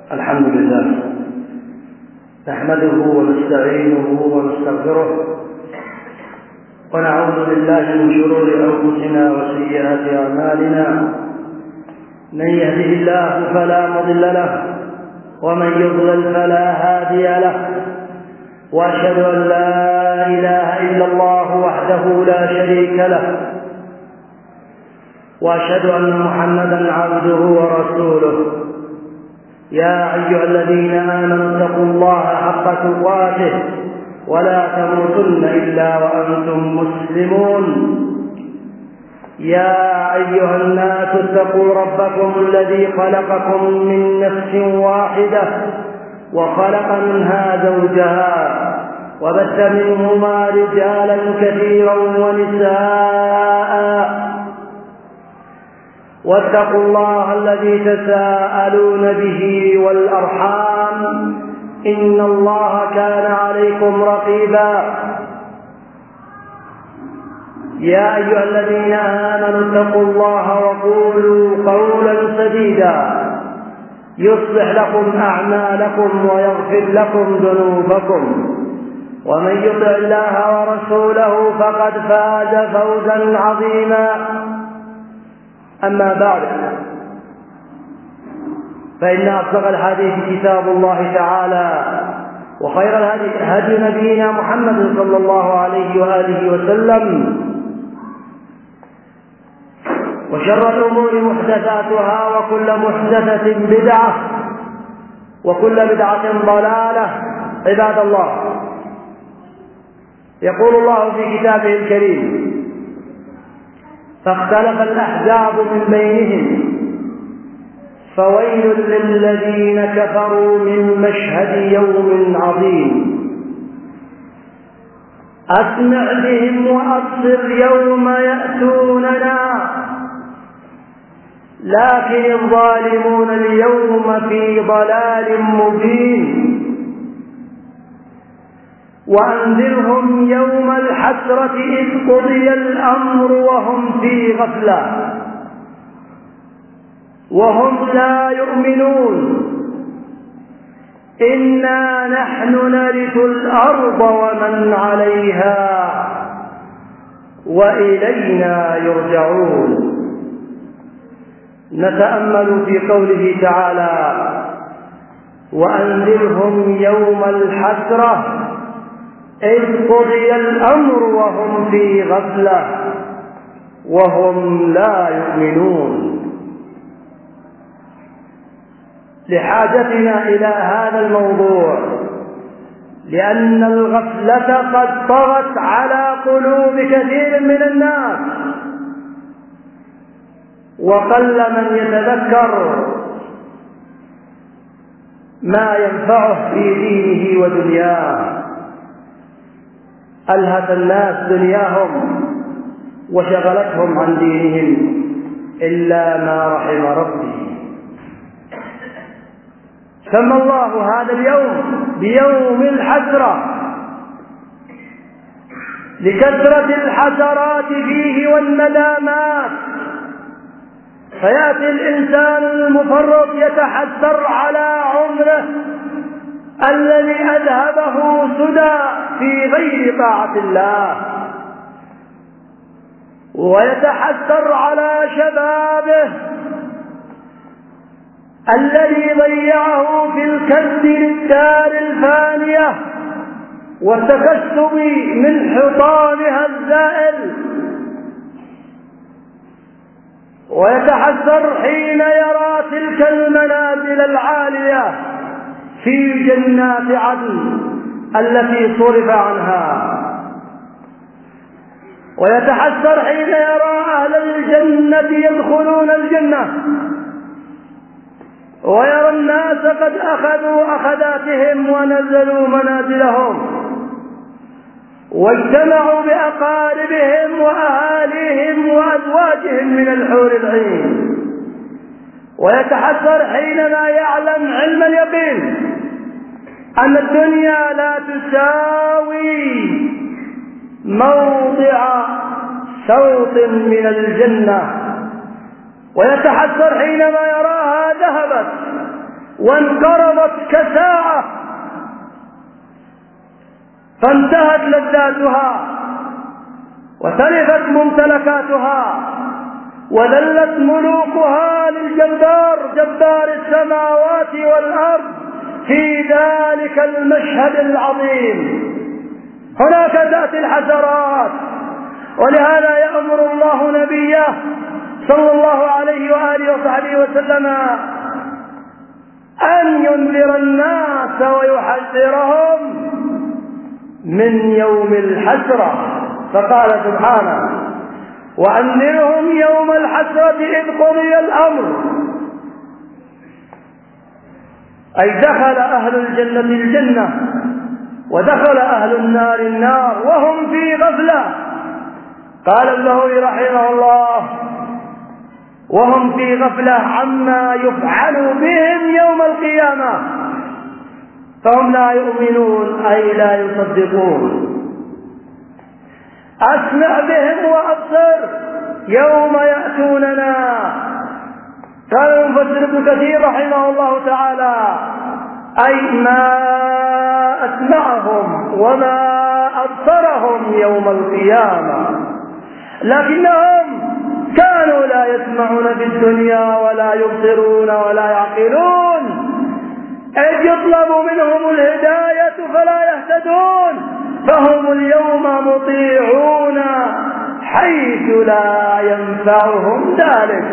الحمد لله نحمده ونستعينه ونستغفره ونعوذ بالله من شرور أنفسنا وسيئات أعمالنا. من يهده الله فلا مضل له ومن يضلل فلا هادي له، وأشهد أن لا إله إلا الله وحده لا شريك له، وأشهد أن محمدا عبده ورسوله. يا أيها الذين آمنوا اتقوا الله حق تقاته ولا تموتن إلا وأنتم مسلمون. يا أيها الناس اتقوا ربكم الذي خلقكم من نفس واحدة وخلق منها زوجها وبث منهما رجالا كثيرا ونساء، واتقوا الله الذي تساءلون به والأرحام إن الله كان عليكم رقيبا. يا أيها الذين آمنوا اتقوا الله وقولوا قولا سديدا يصلح لكم أعمالكم ويغفر لكم ذنوبكم، ومن يطع الله ورسوله فقد فاز فوزا عظيما. أما بعد، فإن أصدق الحديث كتاب الله تعالى، وخير الهدي هدي نبينا محمد صلى الله عليه وآله وسلم، وشر الأمور محدثاتها وكل محدثة بدعة وكل بدعة ضلالة. عباد الله، يقول الله في كتابه الكريم: فاختلف الأحزاب من بينهم فويل للذين كفروا من مشهد يوم عظيم. أسمع بهم وأبصر يوم يأتوننا، لكن الظالمون اليوم في ضلال مبين. وأنذرهم يوم الحسرة إذ قضي الأمر وهم في غفلة وهم لا يؤمنون. إنا نحن نرث الأرض ومن عليها وإلينا يرجعون. نتأمل في قوله تعالى: وأنذرهم يوم الحسرة إذ قضي الأمر وهم في غفلة وهم لا يؤمنون. لحاجتنا إلى هذا الموضوع، لأن الغفلة قد طغت على قلوب كثير من الناس، وقل من يتذكر ما ينفعه في دينه ودنياه. ألهت الناس دنياهم وشغلتهم عن دينهم إلا ما رحم ربي. سمى الله هذا اليوم بيوم الحسرة لكثرة الحسرات فيه والندامات. فيأتي الإنسان المفرط يتحسر على عمره الذي أذهبه سدى في غير طاعة الله، ويتحسر على شبابه الذي ضيعه في الكد للدار الفانية والتكسب من حطامها الزائل. ويتحسر حين يرى تلك المنازل العالية في جنات عدن التي صرف عنها. ويتحسر حين يرى أهل الجنة يدخلون الجنة ويرى الناس قد أخذوا أخذاتهم ونزلوا منازلهم واجتمعوا بأقاربهم وأهاليهم وأزواجهم من الحور العين. ويتحسر حينما يعلم علم اليقين أن الدنيا لا تساوي موضع صوت من الجنة، ويتحسر حينما يراها ذهبت وانقرضت كساعة فانتهت لذاتها وتلفت ممتلكاتها وذلت ملوكها للجبار جبار السماوات والأرض في ذلك المشهد العظيم. هناك تأتي الحسرات، ولهذا يأمر الله نبيه صلى الله عليه وآله وصحبه وسلم أن ينذر الناس ويحذرهم من يوم الحسرة، فقال سبحانه: وأنذرهم يوم الحسرة إذ قضي الأمر، أي دخل أهل الجنة الجنة ودخل أهل النار النار وهم في غفلة. قال النووي رحمه الله: وهم في غفلة عما يفعل بهم يوم القيامة، فهم لا يؤمنون أي لا يصدقون. أسمع بهم وأبصر يوم يأتوننا. قال المفسر ابن كثير رحمه الله تعالى: أي ما أسمعهم وما أبصرهم يوم القيامة، لكنهم كانوا لا يسمعون في الدنيا ولا يبصرون ولا يعقلون، إذ يطلب منهم الهداية فلا يهتدون، فهم اليوم مطيعون حيث لا ينفعهم ذلك.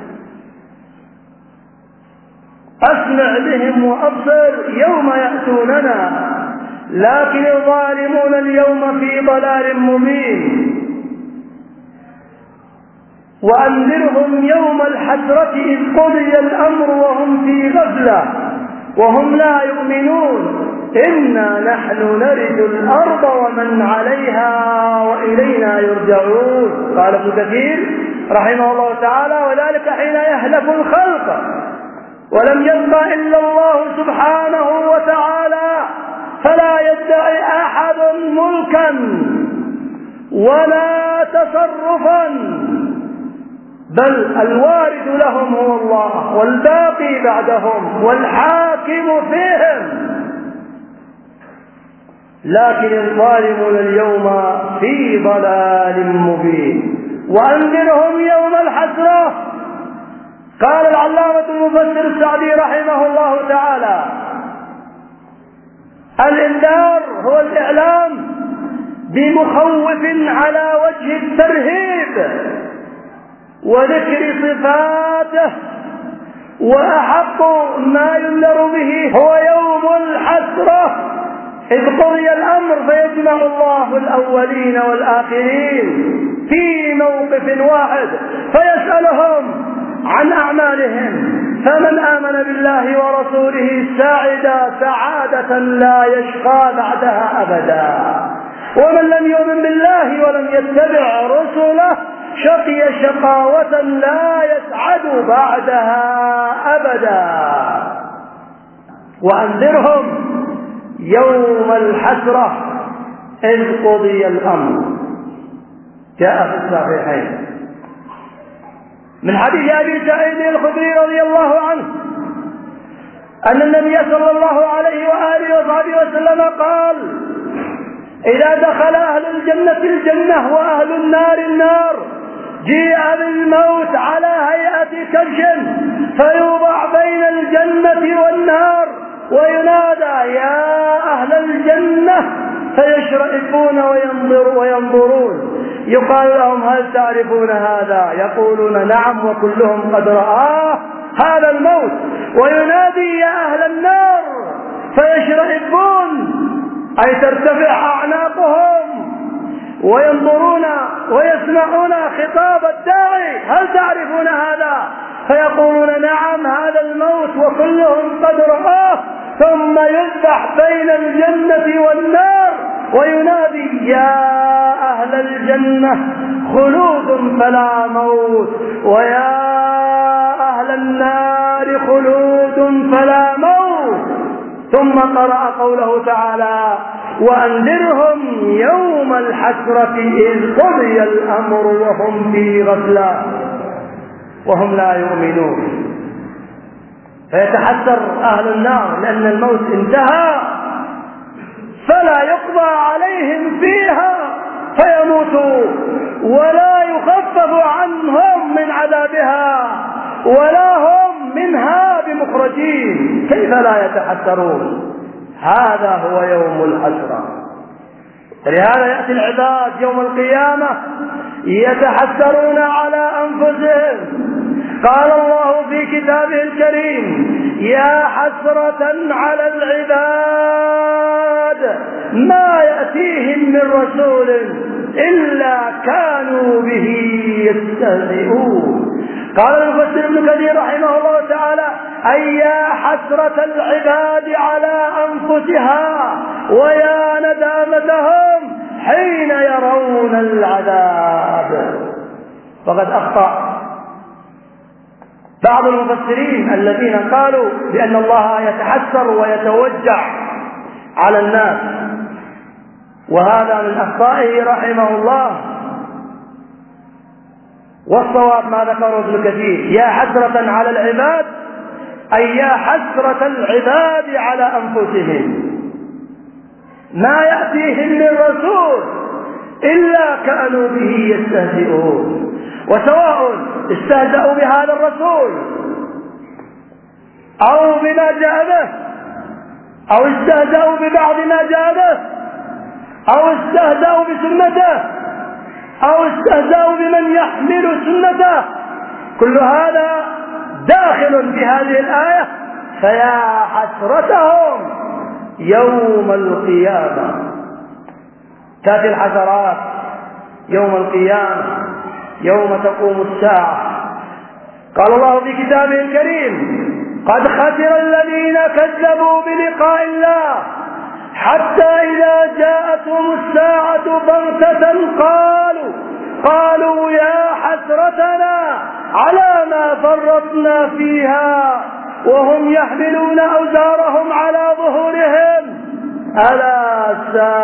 أسمع بهم وأبصر يوم يأتوننا، لكن الظالمون اليوم في ضلال مبين. وأنذرهم يوم الحسرة إذ قضي الأمر وهم في غفلة وهم لا يؤمنون، إنا نحن نرث الأرض ومن عليها وإلينا يرجعون. قال ابن كثير رحمه الله تعالى: وذلك حين يهلك الخلق ولم يبق إلا الله سبحانه وتعالى، فلا يدعي أحد ملكا ولا تصرفا، بل الوارث لهم هو الله والباقي بعدهم والحاكم فيهم. لكن الظالمون اليوم في ضلال مبين. وأنذرهم يوم الحسرة. قال العلامة المفسر السعدي رحمه الله تعالى: الإنذار هو الإعلام بمخوف على وجه الترهيب وذكر صفاته، وأحق ما ينذر به هو يوم الحسرة إذ قضي الأمر، فيجمع الله الأولين والآخرين في موقف واحد فيسألهم عن أعمالهم، فمن آمن بالله ورسوله سعد سعادة لا يشقى بعدها أبدا، ومن لم يؤمن بالله ولم يتبع رسله شقي شقاوة لا يسعد بعدها أبدا. وأنذرهم يوم الحسرة إذ قضي الأمر. جاء في الصحيحين من حديث أبي سعيد الخدري رضي الله عنه أن النبي صلى الله عليه وآله وصحبه وسلم قال: إذا دخل أهل الجنة الجنة وأهل النار النار جيء بالموت على هيئة كبش فيوضع بين الجنة والنار وينادى: يا أهل الجنة، فيشرئبون وينظرون، يقال لهم: هل تعرفون هذا؟ يقولون: نعم، وكلهم قد رآه هذا الموت. وينادي: يا أهل النار، فيشرئبون أي ترتفع أعناقهم وينظرون ويسمعون خطاب الداعي: هل تعرفون هذا؟ فيقولون: نعم، هذا الموت، وكلهم قد رآه. ثم يذبح بين الجنة والنار وينادي: يا أهل الجنة، خلود فلا موت، ويا أهل النار، خلود فلا موت. ثم قرأ قوله تعالى: وأنذرهم يوم الحسرة إذ قضي الأمر وهم في غفلة وهم لا يؤمنون. فيتحسر أهل النار لأن الموت انتهى، فلا يقضى عليهم فيها فيموتوا ولا يخفف عنهم من عذابها ولا هم منها بمخرجين. كيف لا يتحسرون؟ هذا هو يوم الحسرة. لهذا يأتي العباد يوم القيامة يتحسرون على أنفسهم. قال الله في كتابه الكريم: يا حسرة على العباد ما يأتيهم من رسول إلا كانوا به يستهزئون. قال المفسر ابن كثير رحمه الله تعالى: أي يا حسرة العباد على أنفسها ويا ندامتهم حين يرون العذاب. فقد أخطأ بعض المفسرين الذين قالوا بأن الله يتحسر ويتوجع على الناس، وهذا من أخطائه رحمه الله. والصواب ما ذكره ابن كثير: يا حسرة على العباد أي يا حسرة العباد على أنفسهم ما يأتيهم من رسول إلا كانوا به يستهزئون. وسواء استهزأوا بهذا الرسول أو بما جاء به، أو استهزأوا ببعض ما جاء به، أو استهزأوا بسنته، أو استهزأوا بمن يحمل سنته، كل هذا داخل في هذه الآية. فيا حسرتهم يوم القيامة. تأتي الحسرات يوم القيامة يوم تقوم الساعة. قال الله في كتابه الكريم: قد خسر الذين كذبوا بلقاء الله حتى إذا جاءتهم الساعة بغتة قالوا يا حسرتنا على ما فرطنا فيها وهم يحملون أوزارهم على ظهورهم ألا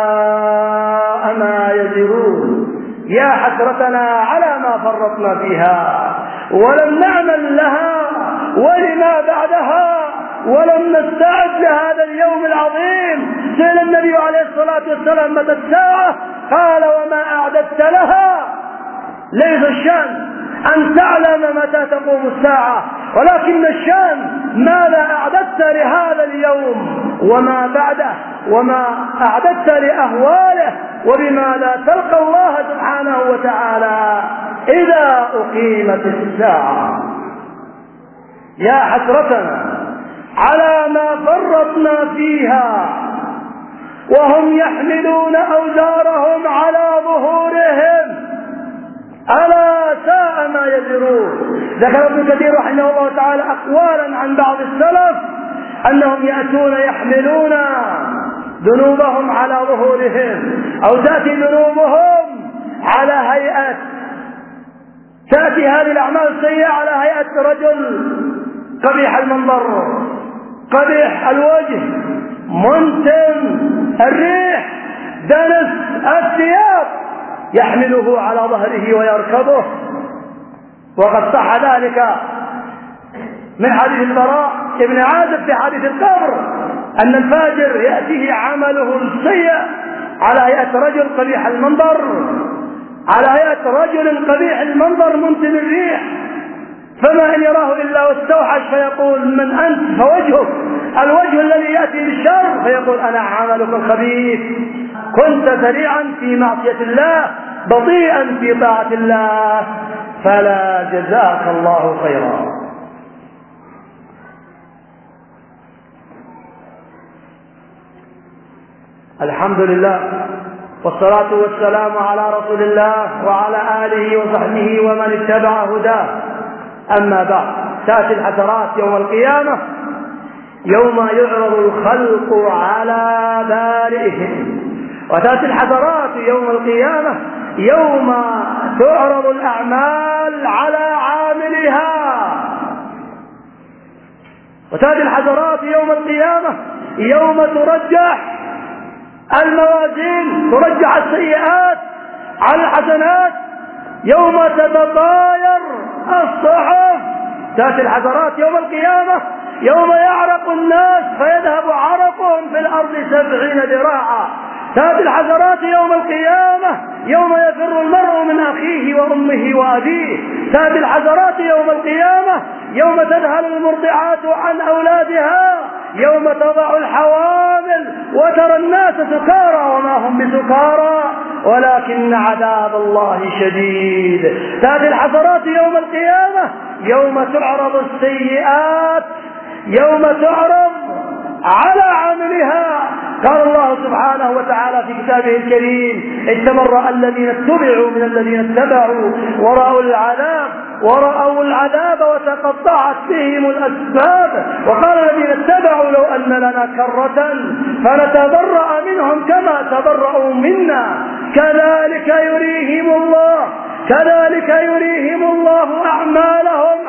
ساء ما يزرون. يا حسرتنا على ما فرطنا فيها ولم نعمل لها ولما بعدها ولم نستعد لهذا اليوم العظيم. سئل النبي عليه الصلاة والسلام: متى الساعة؟ قال: وما أعددت لها. ليس الشأن أن تعلم متى تقوم الساعة، ولكن الشأن ماذا أعددت لهذا اليوم وما بعده، وما أعددت لأهواله، وبماذا تلقى الله سبحانه وتعالى إذا أقيمت الساعة. يا حسرتنا على ما فرطنا فيها وهم يحملون أوزارهم على ظهورهم ألا ساء ما يزرون. ذكر ابن كثير رحمه الله تعالى أقوالا عن بعض السلف أنهم يأتون يحملون ذنوبهم على ظهورهم، أو تأتي ذنوبهم على هيئة، تأتي هذه الأعمال السيئة على هيئة رجل قبيح المنظر، قبيح الوجه، منتن الريح، دنس الثياب، يحمله على ظهره ويركبه. وقد صح ذلك من حديث البراء ابن عازب في حديث القبر أن الفاجر يأتيه عمله السيء على هيئة رجل قبيح المنظر، على هيئة رجل قبيح المنظر منتن الريح، فما إن يراه إلا واستوحش فيقول: من أنت؟ فوجهك الوجه الذي يأتي بالشر، فيقول: أنا عملك الخبيث، كنت سريعا في معصية الله بطيئا في طاعة الله، فلا جزاك الله خيرا. الحمد لله والصلاة والسلام على رسول الله وعلى آله وصحبه ومن اتبع هداه. أما بعد، تأتي الحسرات يوم القيامة يوم يعرض الخلق على بارئهم، وتأتي الحسرات يوم القيامة يوم تعرض الأعمال على عاملها، وتأتي الحسرات يوم القيامة يوم ترجح الموازين، ترجح السيئات على الحسنات، يوم تتطاير الصحف. تأتي الحسرات يوم القيامة يوم يعرق الناس فيذهب عرقهم في الأرض 70 ذراعا. تأتي الحسرات يوم القيامة يوم يفر المرء من أخيه وأمه وأبيه. تأتي الحسرات يوم القيامة يوم تذهل المرضعات عن أولادها، يوم تضع الحوامل وترى الناس سكارى وما هم بسكارى ولكن عذاب الله شديد. تأتي الحسرات يوم القيامة يوم تعرض السيئات، يوم تعرض على عملها. قال الله سبحانه وتعالى في كتابه الكريم: استبرأ الذين اتبعوا من الذين اتبعوا ورأوا العذاب وتقطعت بهم الأسباب. وقال الذين اتبعوا: لو أن لنا كرة فنتبرأ منهم كما تبرأوا منا كذلك يريهم الله أعمالهم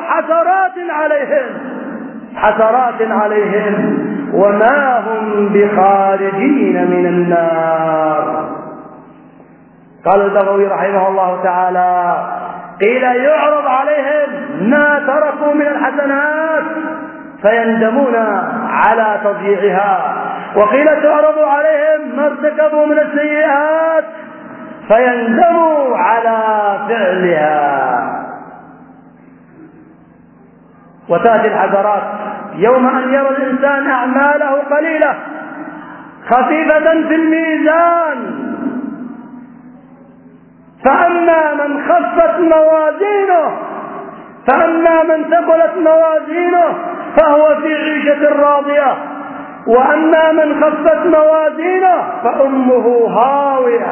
حسرات عليهم وما هم بخارجين من النار. قال البغوي رحمه الله تعالى: قيل يعرض عليهم ما تركوا من الحسنات فيندمون على تضييعها، وقيل تعرض عليهم ما ارتكبوا من السيئات فيندموا على فعلها. وتأتي الحسرات يوم أن يرى الإنسان أعماله قليلة خفيفة في الميزان، فأما من ثقلت موازينه فهو في عيشة راضية، وأما من خفت موازينه فأمه هاوية،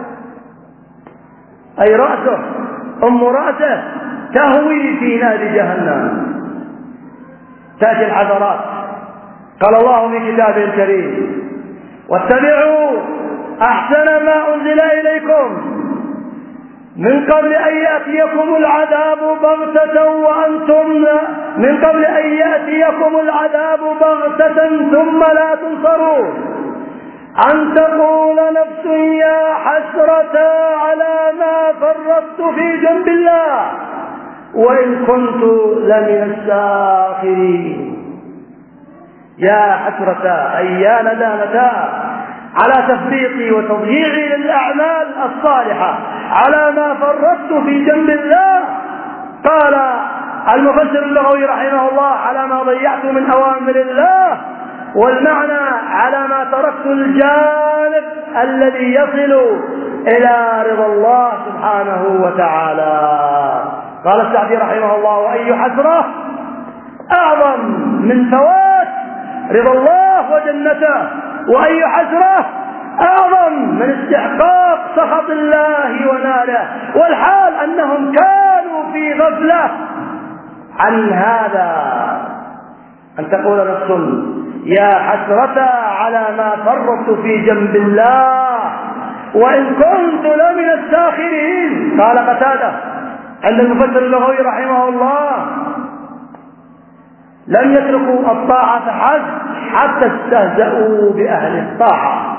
أي رأسه تهوي في نار جهنم. تأتي الحسرات. قال الله في كتابه الكريم: واتبعوا أحسن ما أنزل إليكم من قبل أن يأتيكم العذاب بغتة ثم لا تنصرون، أن تقول نفس يا حسرة على ما فرطت في جنب الله وإن كنت لمن الساخرين. يا حسرة أي يا ندامة على تفريطي وتضييعي للأعمال الصالحة، على ما فرطت في جنب الله. قال المفسر اللغوي رحمه الله: على ما ضيعت من أوامر الله، والمعنى على ما تركت الجانب الذي يصل إلى رضا الله سبحانه وتعالى. قال السعدي رحمه الله: وأي حسرة أعظم من فوات رضا الله وجنته، وأي حسرة أعظم من استحقاق سخط الله وناره، والحال أنهم كانوا في غفلة عن هذا. أن تقول نفس يا حسرة على ما فرطت في جنب الله وإن كنت لمن الساخرين. قال قتادة عند المفسر اللغوي رحمه الله: لم يتركوا الطاعة حتى استهزأوا بأهل الطاعة،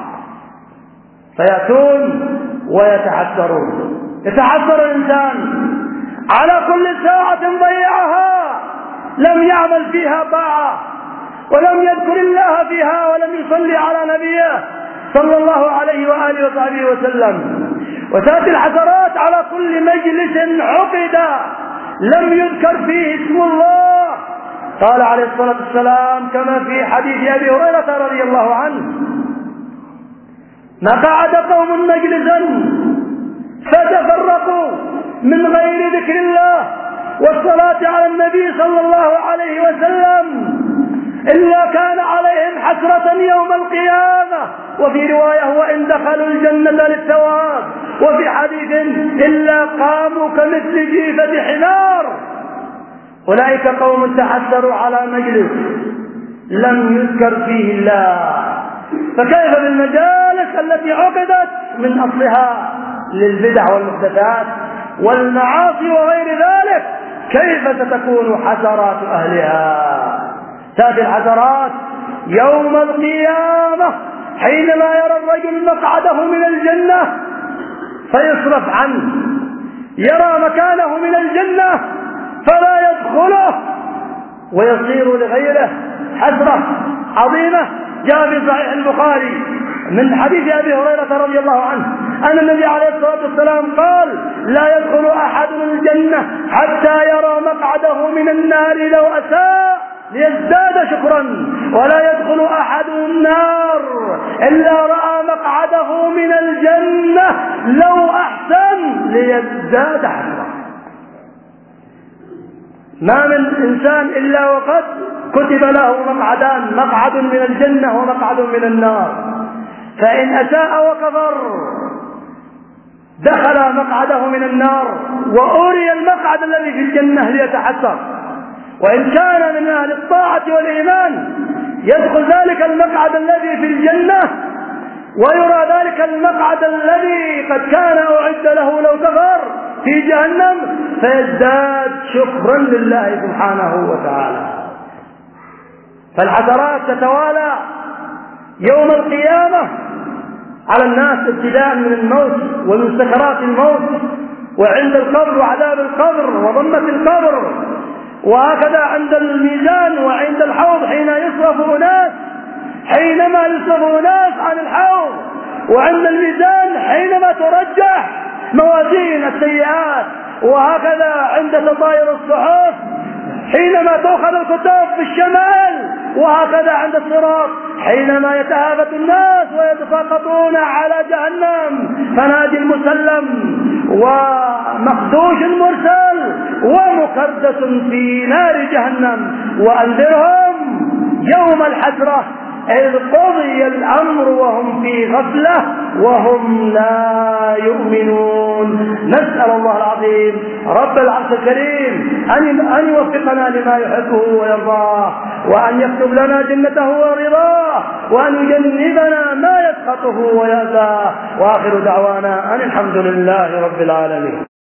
فيأتون ويتحسرون. يتحسر الإنسان على كل ساعة ضيعها لم يعمل فيها طاعة ولم يذكر الله فيها ولم يصلي على نبيه صلى الله عليه وآله وصحبه وسلم. وتأتي الحسرات على كل مجلس عقد لم يذكر فيه اسم الله. قال عليه الصلاة والسلام كما في حديث أبي هريرة رضي الله عنه: ما قعد قوم مجلسا فتفرقوا من غير ذكر الله والصلاة على النبي صلى الله عليه وسلم إلا كان عليهم حسرة يوم القيامة. وفي رواية: وإن دخلوا الجنة للثواب. وفي حديث: إلا قاموا كمثل جيفة حمار. أولئك قوم تحسروا على مجلس لم يذكر فيه الله، فكيف بالمجالس التي عقدت من أصلها للبدع والمحدثات والمعاصي وغير ذلك؟ كيف ستكون حسرات أهلها؟ تأتي الحسرات يوم القيامة حينما يرى الرجل مقعده من الجنة فيصرف عنه، يرى مكانه من الجنة فلا يدخله ويصير لغيره حسرة عظيمة. جاء في صحيح البخاري من حديث أبي هريرة رضي الله عنه أن النبي عليه الصلاة والسلام قال: لا يدخل أحد الجنة حتى يرى مقعده من النار لو أساء ليزداد شكرا، ولا يدخل أحد النار إلا رأى مقعده من الجنة لو أحسن ليزداد حسرا. ما من إنسان إلا وقد كتب له مقعدان: مقعد من الجنة ومقعد من النار. فإن أساء وكفر دخل مقعده من النار وأري المقعد الذي في الجنة ليتحسر. وإن كان من أهل الطاعة والإيمان يدخل ذلك المقعد الذي في الجنة ويرى ذلك المقعد الذي قد كان أعد له لو كفر في جهنم، فيزداد شكرا لله سبحانه وتعالى. فالحسرات تتوالى يوم القيامة على الناس، ابتداء من الموت ومن سكرات الموت وعند القبر وعذاب القبر وضمة القبر، وهكذا عند الميزان وعند الحوض حينما يصرف أناس عن الحوض، وعند الميزان حينما ترجح موازين السيئات، وهكذا عند تطاير الصحف حينما تؤخذ الكتب بالشمال، وهكذا عند الصراط حينما يتهافت الناس ويتساقطون على جهنم، فنادي المسلم ومخدوش المرسل ومكدس في نار جهنم، وأنذرهم يوم الحسرة إذ قضي الأمر وهم في غفلة وهم لا يؤمنون. نسأل الله العظيم رب العرش الكريم أن يوفقنا لما يحبه ويرضاه، وأن يكتب لنا جنته ورضاه، وأن يجنبنا ما يسخطه ويأذاه. وآخر دعوانا أن الحمد لله رب العالمين.